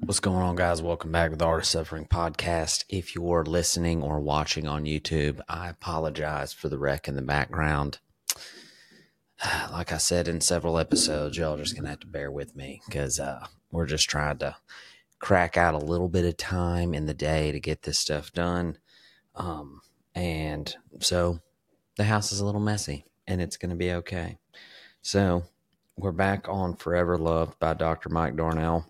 What's going on, guys? Welcome back to the Art of Suffering podcast. If you're listening or watching on YouTube, I apologize for the wreck in the background. Like I said in several episodes, y'all are just going to have to bear with me because we're just trying to crack out a little bit of time in the day to get this stuff done. And so the house is a little messy, and it's going to be okay. So we're back on Forever Loved by Dr. Mike Darnell.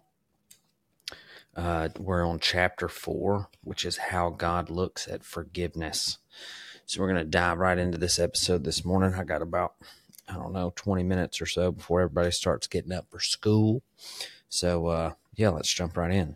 We're on chapter 4, which is how God looks at forgiveness. So we're going to dive right into this episode this morning. I got about, 20 minutes or so before everybody starts getting up for school. So, let's jump right in.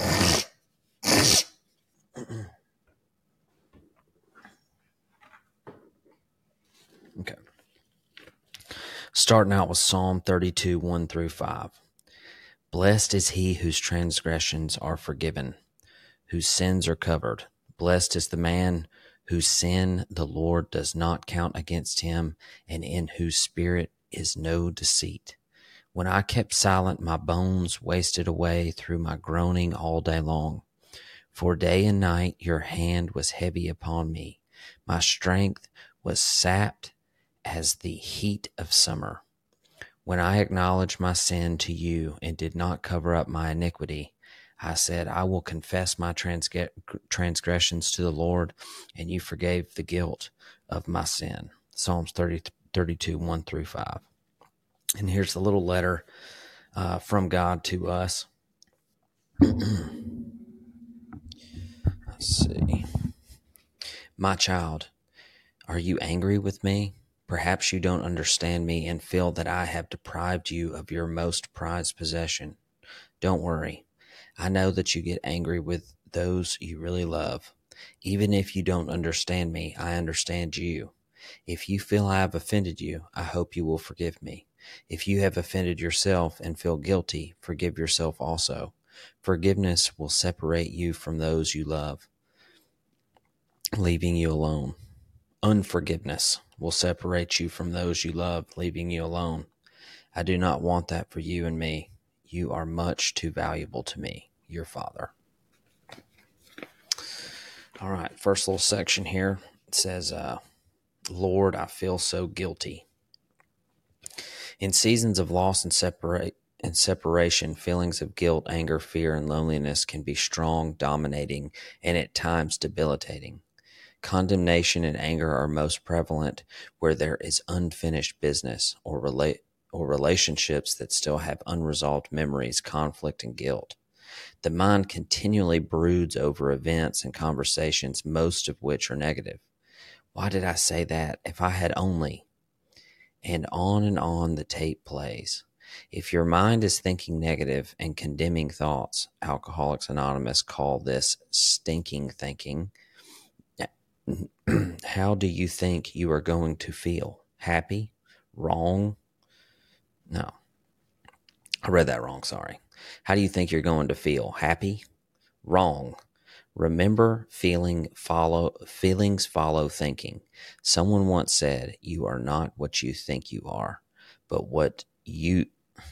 Okay. Starting out with Psalm 32, 1 through 5. Blessed is he whose transgressions are forgiven, whose sins are covered. Blessed is the man whose sin the Lord does not count against him, and in whose spirit is no deceit. When I kept silent, my bones wasted away through my groaning all day long. For day and night your hand was heavy upon me. My strength was sapped as the heat of summer. When I acknowledged my sin to you and did not cover up my iniquity, I said, I will confess my transgressions to the Lord, and you forgave the guilt of my sin. Psalms 32, 1 through 5. And here's the little letter from God to us. Let's see. My child, are you angry with me? Perhaps you don't understand me and feel that I have deprived you of your most prized possession. Don't worry. I know that you get angry with those you really love. Even if you don't understand me, I understand you. If you feel I have offended you, I hope you will forgive me. If you have offended yourself and feel guilty, forgive yourself also. Forgiveness will separate you from those you love, leaving you alone. Unforgiveness will separate you from those you love, leaving you alone. I do not want that for you and me. You are much too valuable to me, your Father. All right, first little section here. It says, Lord, I feel so guilty. In seasons of loss and separation, feelings of guilt, anger, fear, and loneliness can be strong, dominating, and at times debilitating. Condemnation and anger are most prevalent where there is unfinished business or relationships that still have unresolved memories, conflict, and guilt. The mind continually broods over events and conversations, most of which are negative. Why did I say that? If I had only. And on the tape plays. If your mind is thinking negative and condemning thoughts, Alcoholics Anonymous call this stinking thinking. How do you think you are going to feel? Happy? Wrong? No. I read that wrong, sorry. How do you think you're going to feel? Happy? Wrong. Remember, feelings follow thinking. Someone once said, you are not what you think you are, but what you...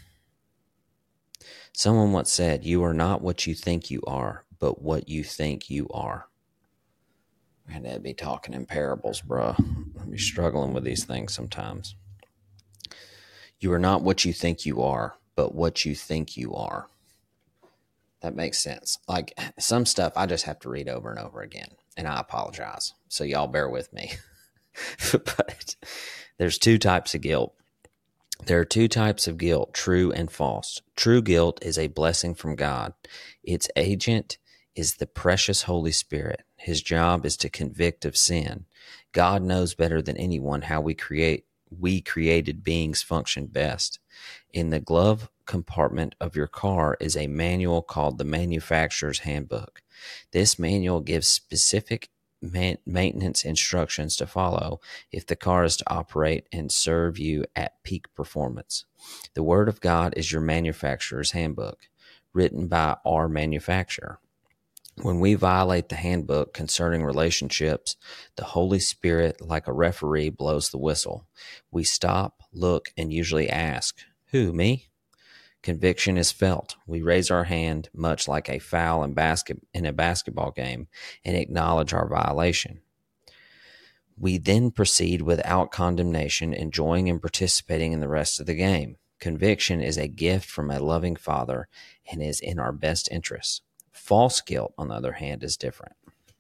Someone once said, you are not what you think you are, but what you think you are. And I'd be talking in parables, bruh. I'd be struggling with these things sometimes. You are not what you think you are, but what you think you are. That makes sense. Like some stuff I just have to read over and over again, and I apologize. So y'all bear with me. But there's two types of guilt. There are two types of guilt, true and false. True guilt is a blessing from God. Its agent is the precious Holy Spirit. His job is to convict of sin. God knows better than anyone how we created beings function best. In the glove compartment of your car is a manual called the Manufacturer's Handbook. This manual gives specific maintenance instructions to follow if the car is to operate and serve you at peak performance. The Word of God is your manufacturer's handbook, written by our manufacturer. When we violate the handbook concerning relationships, the Holy Spirit, like a referee, blows the whistle. We stop, look, and usually ask, who, me? Conviction is felt. We raise our hand, much like a foul in a basketball game, and acknowledge our violation. We then proceed without condemnation, enjoying and participating in the rest of the game. Conviction is a gift from a loving Father and is in our best interests. False guilt, on the other hand, is different.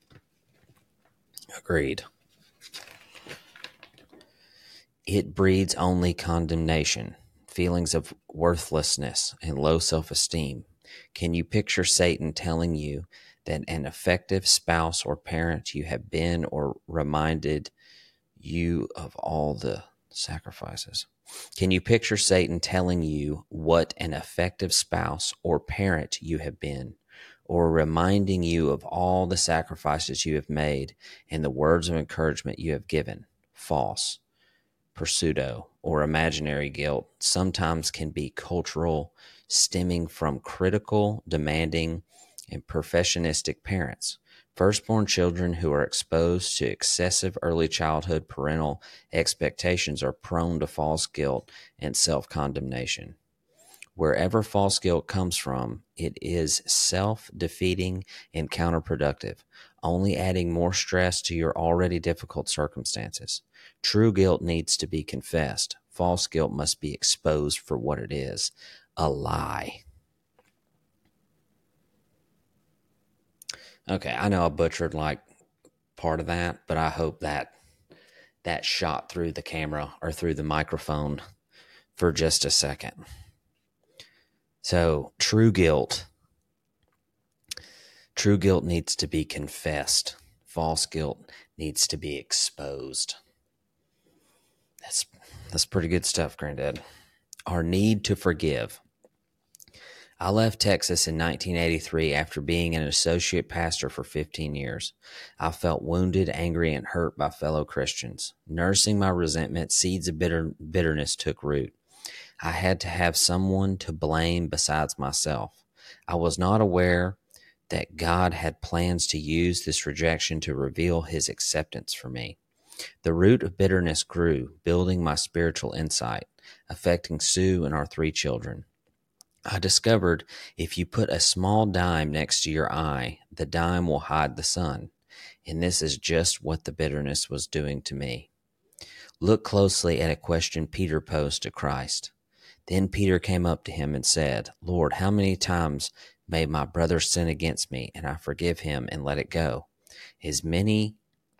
Agreed. It breeds only condemnation, feelings of worthlessness, and low self-esteem. Can you picture Satan telling you that an effective spouse or parent you have been, or reminded you of all the sacrifices? Can you picture Satan telling you what an effective spouse or parent you have been, or reminding you of all the sacrifices you have made and the words of encouragement you have given? False. Pseudo or imaginary guilt sometimes can be cultural, stemming from critical, demanding, and perfectionistic parents. Firstborn children who are exposed to excessive early childhood parental expectations are prone to false guilt and self-condemnation. Wherever false guilt comes from, it is self-defeating and counterproductive, only adding more stress to your already difficult circumstances. True guilt needs to be confessed. False guilt must be exposed for what it is, a lie. Okay, I know I butchered like part of that, but I hope that shot through the camera or through the microphone for just a second. So, true guilt needs to be confessed. False guilt needs to be exposed. That's pretty good stuff, Granddad. Our need to forgive. I left Texas in 1983 after being an associate pastor for 15 years. I felt wounded, angry, and hurt by fellow Christians. Nursing my resentment, seeds of bitterness took root. I had to have someone to blame besides myself. I was not aware that God had plans to use this rejection to reveal his acceptance for me. The root of bitterness grew, building my spiritual insight, affecting Sue and our 3 children. I discovered if you put a small dime next to your eye, the dime will hide the sun. And this is just what the bitterness was doing to me. Look closely at a question Peter posed to Christ. Then Peter came up to him and said, Lord, how many times may my brother sin against me, and I forgive him and let it go? As many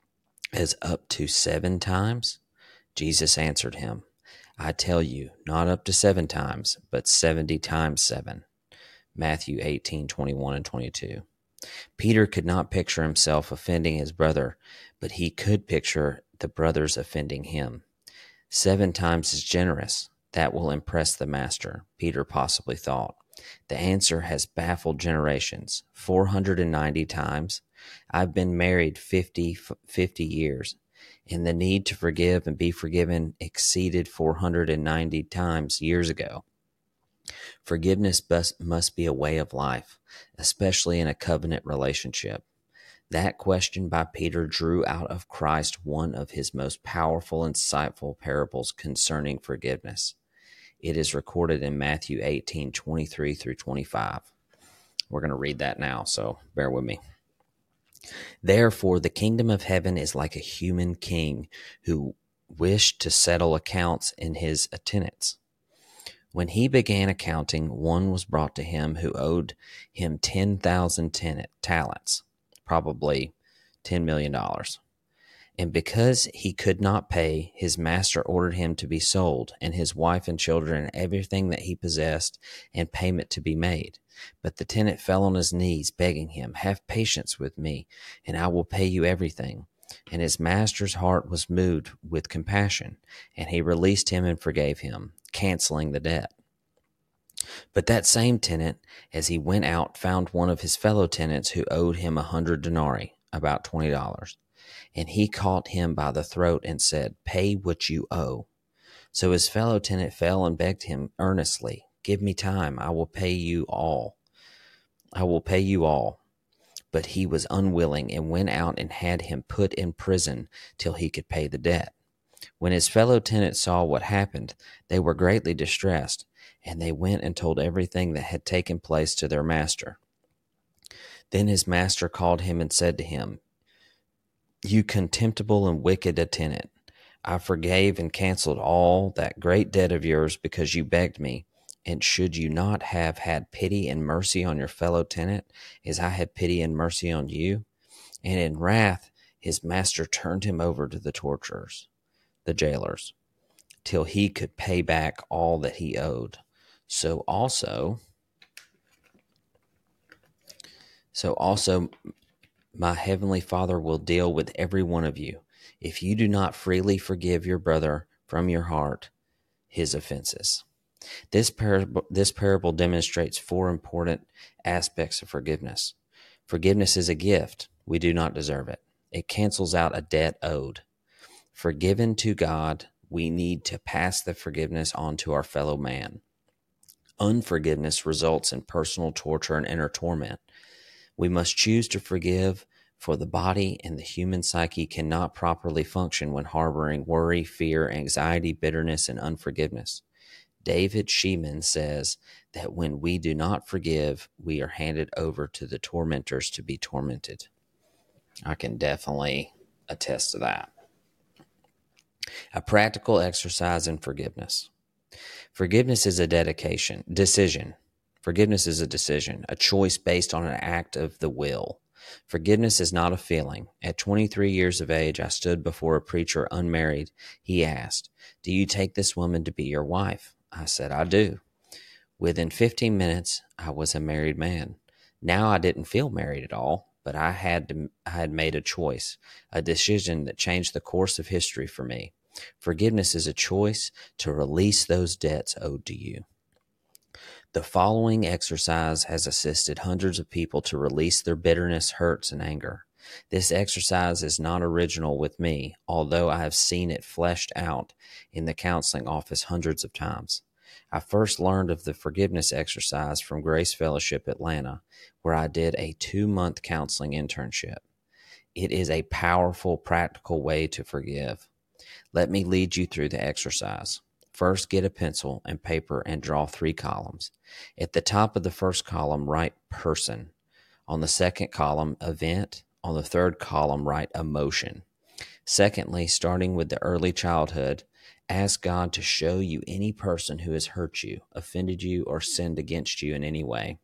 as up to 7 times? Jesus answered him, I tell you, not up to 7 times, but 70 times 7. Matthew 18:21 and 22. Peter could not picture himself offending his brother, but he could picture the brothers offending him. 7 times is generous. That will impress the master, Peter possibly thought. The answer has baffled generations. 490 times. I've been married 50 years, and the need to forgive and be forgiven exceeded 490 times years ago. Forgiveness must be a way of life, especially in a covenant relationship. That question by Peter drew out of Christ one of his most powerful, insightful parables concerning forgiveness. It is recorded in Matthew 18:23 through 25. We're going to read that now, so bear with me. Therefore, the kingdom of heaven is like a human king who wished to settle accounts in his tenants. When he began accounting, one was brought to him who owed him 10,000 talents, probably $10 million. And because he could not pay, his master ordered him to be sold, and his wife and children and everything that he possessed, and payment to be made. But the tenant fell on his knees, begging him, Have patience with me, and I will pay you everything. And his master's heart was moved with compassion, and he released him and forgave him, canceling the debt. But that same tenant, as he went out, found one of his fellow tenants who owed him 100 denarii, about $20. And he caught him by the throat and said, Pay what you owe. So his fellow tenant fell and begged him earnestly, Give me time, I will pay you all. But he was unwilling and went out and had him put in prison till he could pay the debt. When his fellow tenants saw what happened, they were greatly distressed, And they went and told everything that had taken place to their master. Then his master called him and said to him, "You contemptible and wicked tenant, I forgave and canceled all that great debt of yours because you begged me. And should you not have had pity and mercy on your fellow tenant, as I had pity and mercy on you?" And in wrath, his master turned him over to the torturers, the jailers, till he could pay back all that he owed. So also my heavenly Father will deal with every one of you, if you do not freely forgive your brother from your heart his offenses. This parable demonstrates four important aspects of forgiveness. Forgiveness is a gift. We do not deserve it. It cancels out a debt owed. Forgiven to God, we need to pass the forgiveness on to our fellow man. Unforgiveness results in personal torture and inner torment. We must choose to forgive, for the body and the human psyche cannot properly function when harboring worry, fear, anxiety, bitterness, and unforgiveness. David Sheeman says that when we do not forgive, we are handed over to the tormentors to be tormented. I can definitely attest to that. A practical exercise in forgiveness. Forgiveness is a decision. Forgiveness is a decision, a choice based on an act of the will. Forgiveness is not a feeling. At 23 years of age, I stood before a preacher unmarried. He asked, "Do you take this woman to be your wife?" I said, "I do." Within 15 minutes, I was a married man. Now I didn't feel married at all, but I had made a choice, a decision that changed the course of history for me. Forgiveness is a choice to release those debts owed to you. The following exercise has assisted hundreds of people to release their bitterness, hurts, and anger. This exercise is not original with me, although I have seen it fleshed out in the counseling office hundreds of times. I first learned of the forgiveness exercise from Grace Fellowship Atlanta, where I did a 2-month counseling internship. It is a powerful, practical way to forgive. Let me lead you through the exercise. First, get a pencil and paper and draw 3 columns. At the top of the first column, write person. On the second column, event. On the third column, write emotion. Secondly, starting with the early childhood, ask God to show you any person who has hurt you, offended you, or sinned against you in any way.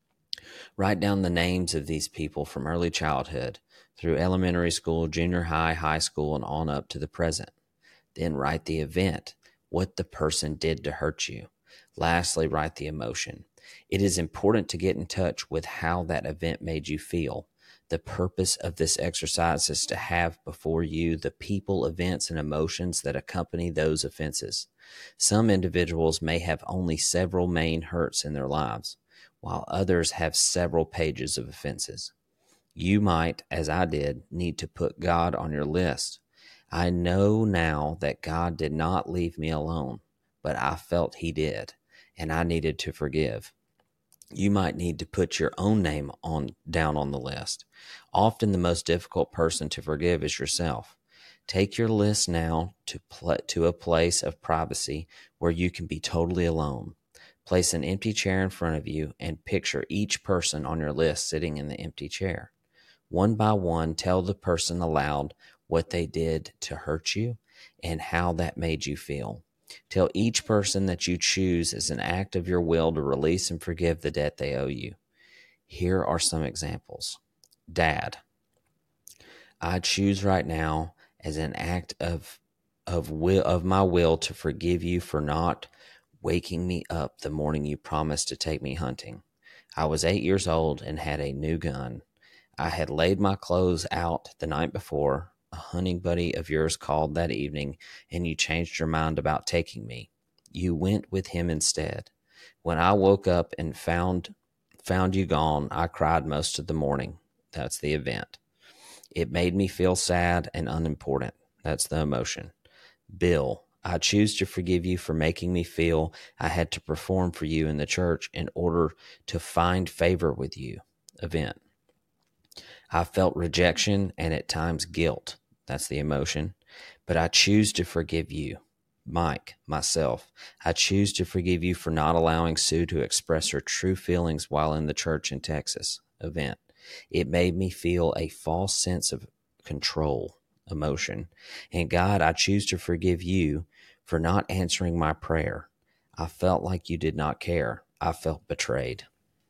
Write down the names of these people from early childhood through elementary school, junior high, high school, and on up to the present. Then write the event, what the person did to hurt you. Lastly, write the emotion. It is important to get in touch with how that event made you feel. The purpose of this exercise is to have before you the people, events, and emotions that accompany those offenses. Some individuals may have only several main hurts in their lives, while others have several pages of offenses. You might, as I did, need to put God on your list. I know now that God did not leave me alone, but I felt He did, and I needed to forgive. You might need to put your own name down on the list. Often the most difficult person to forgive is yourself. Take your list now to a place of privacy where you can be totally alone. Place an empty chair in front of you and picture each person on your list sitting in the empty chair. One by one, tell the person aloud what they did to hurt you and how that made you feel. Tell each person that you choose as an act of your will to release and forgive the debt they owe you. Here are some examples. Dad, I choose right now as an act of my will to forgive you for not waking me up the morning you promised to take me hunting. I was 8 years old and had a new gun. I had laid my clothes out the night before. A hunting buddy of yours called that evening, and you changed your mind about taking me. You went with him instead. When I woke up and found you gone, I cried most of the morning. That's the event. It made me feel sad and unimportant. That's the emotion. Bill, I choose to forgive you for making me feel I had to perform for you in the church in order to find favor with you. Event. I felt rejection and at times guilt. That's the emotion. But I choose to forgive you. Mike, myself, I choose to forgive you for not allowing Sue to express her true feelings while in the church in Texas event. It made me feel a false sense of control, emotion. And God, I choose to forgive you for not answering my prayer. I felt like you did not care. I felt betrayed.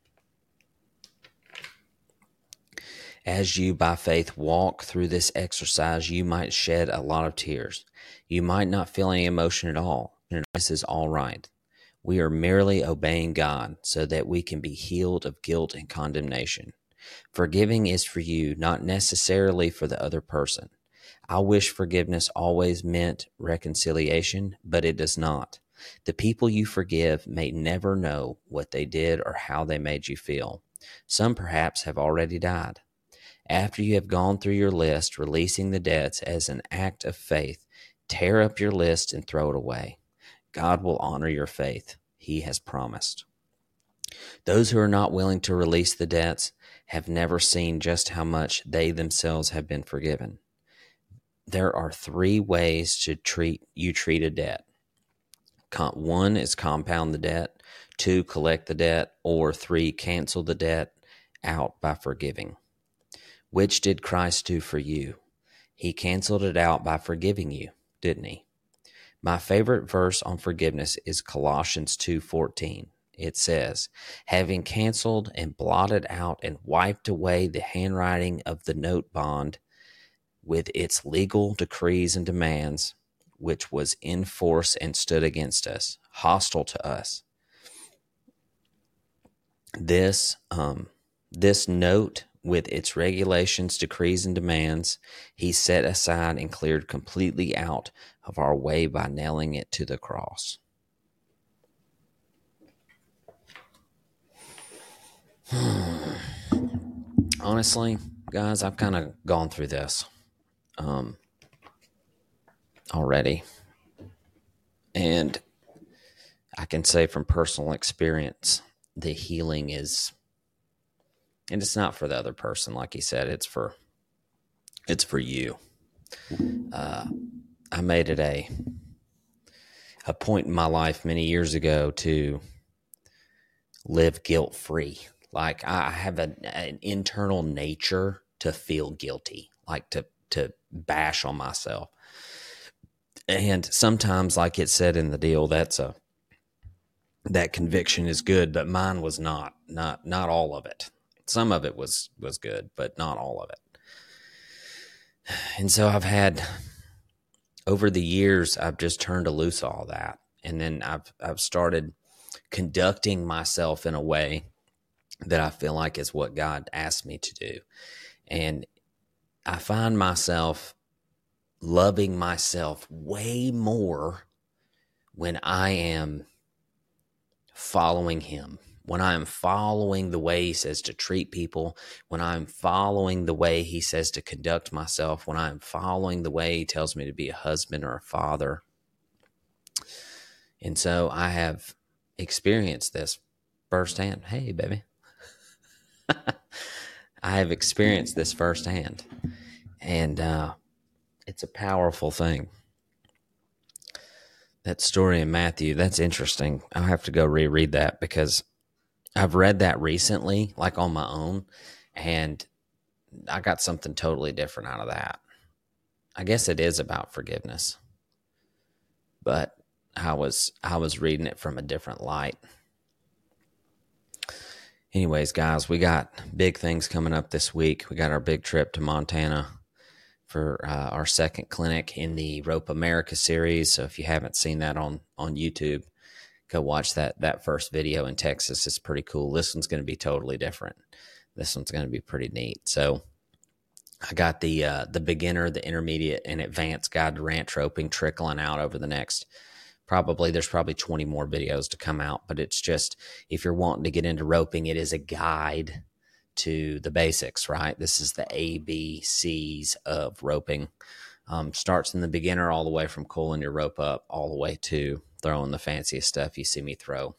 As you, by faith, walk through this exercise, you might shed a lot of tears. You might not feel any emotion at all. This is all right. We are merely obeying God so that we can be healed of guilt and condemnation. Forgiving is for you, not necessarily for the other person. I wish forgiveness always meant reconciliation, but it does not. The people you forgive may never know what they did or how they made you feel. Some perhaps have already died. After you have gone through your list, releasing the debts as an act of faith, tear up your list and throw it away. God will honor your faith. He has promised. Those who are not willing to release the debts have never seen just how much they themselves have been forgiven. There are 3 ways to treat a debt. 1 is compound the debt, 2, collect the debt, or 3, cancel the debt out by forgiving. Which did Christ do for you? He canceled it out by forgiving you, didn't he? My favorite verse on forgiveness is Colossians 2:14. It says, having canceled and blotted out and wiped away the handwriting of the note bond with its legal decrees and demands, which was in force and stood against us, hostile to us. This note with its regulations, decrees, and demands, he set aside and cleared completely out of our way by nailing it to the cross. Honestly, guys, I've kind of gone through this already. And I can say from personal experience, the healing is, and it's not for the other person, like he said, it's for you. I made it a point in my life many years ago to live guilt-free. Like I have an internal nature to feel guilty, like to bash on myself. And sometimes, like it said in the deal, that conviction is good, but mine was not all of it. Some of it was good, but not all of it. And so over the years, I've just turned loose all that. And then I've started conducting myself in a way that I feel like is what God asked me to do. And I find myself loving myself way more when I am following him, when I am following the way he says to treat people, when I'm following the way he says to conduct myself, when I'm following the way he tells me to be a husband or a father. And so I have experienced this firsthand. Hey, baby. I have experienced this firsthand. And it's a powerful thing. That story in Matthew, that's interesting. I'll have to go reread that because I've read that recently, like on my own, and I got something totally different out of that. I guess it is about forgiveness, but I was reading it from a different light. Anyways, guys, we got big things coming up this week. We got our big trip to Montana for our second clinic in the Rope America series. So if you haven't seen that on YouTube, go watch that first video in Texas. It's pretty cool. This one's going to be totally different. This one's going to be pretty neat. So I got the beginner, the intermediate, and advanced guide to ranch roping trickling out over the next there's probably 20 more videos to come out, but it's just, if you're wanting to get into roping, it is a guide to the basics, right? This is the ABCs of roping. Starts in the beginner all the way from pulling your rope up all the way to throwing the fanciest stuff you see me throw.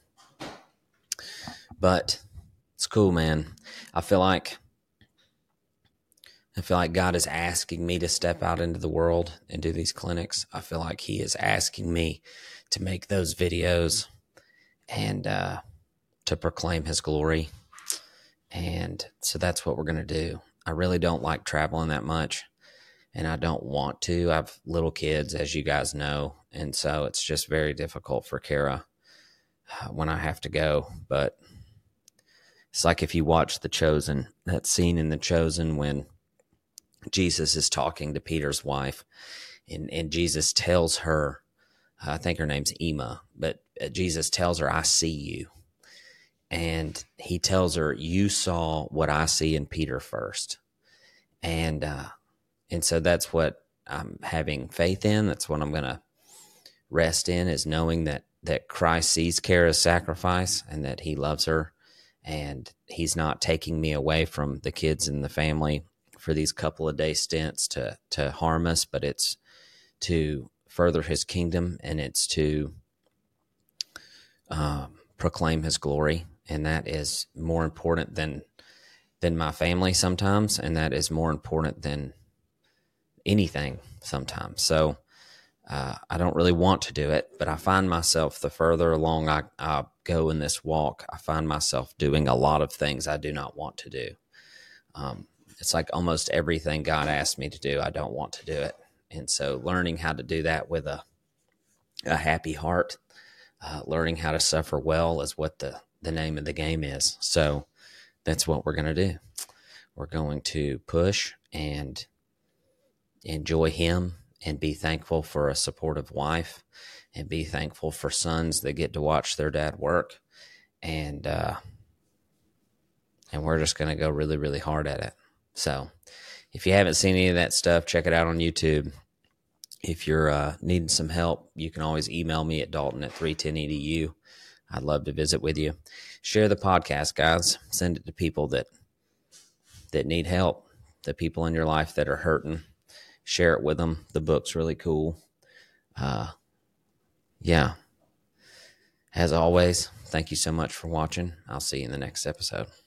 But it's cool, man. I feel like I feel like God is asking me to step out into the world and do these clinics. I feel like He is asking me to make those videos and to proclaim His glory. And so that's what we're going to do. I really don't like traveling that much, and I don't want to. I have little kids, as you guys know, and so it's just very difficult for Kara when I have to go. But it's like if you watch The Chosen, that scene in The Chosen when Jesus is talking to Peter's wife, and Jesus tells her, I think her name's Emma, but Jesus tells her, I see you. And he tells her, you saw what I see in Peter first. And so that's what I'm having faith in. That's what I'm going to rest in, is knowing that Christ sees Kara's sacrifice and that he loves her. And he's not taking me away from the kids and the family for these couple of day stints to harm us, but it's to further his kingdom, and it's to proclaim his glory. And that is more important than my family sometimes, and that is more important than anything sometimes. So I don't really want to do it, but I find myself, the further along I go in this walk, I find myself doing a lot of things I do not want to do. It's like almost everything God asked me to do, I don't want to do it. And so learning how to do that with a happy heart, learning how to suffer well is what the name of the game is. So that's what we're going to do. We're going to push and enjoy him and be thankful for a supportive wife and be thankful for sons that get to watch their dad work. And we're just going to go really, really hard at it. So if you haven't seen any of that stuff, check it out on YouTube. If you're needing some help, you can always email me at dalton@310edu. I'd love to visit with you. Share the podcast, guys. Send it to people that need help, the people in your life that are hurting. Share it with them. The book's really cool. Yeah. As always, thank you so much for watching. I'll see you in the next episode.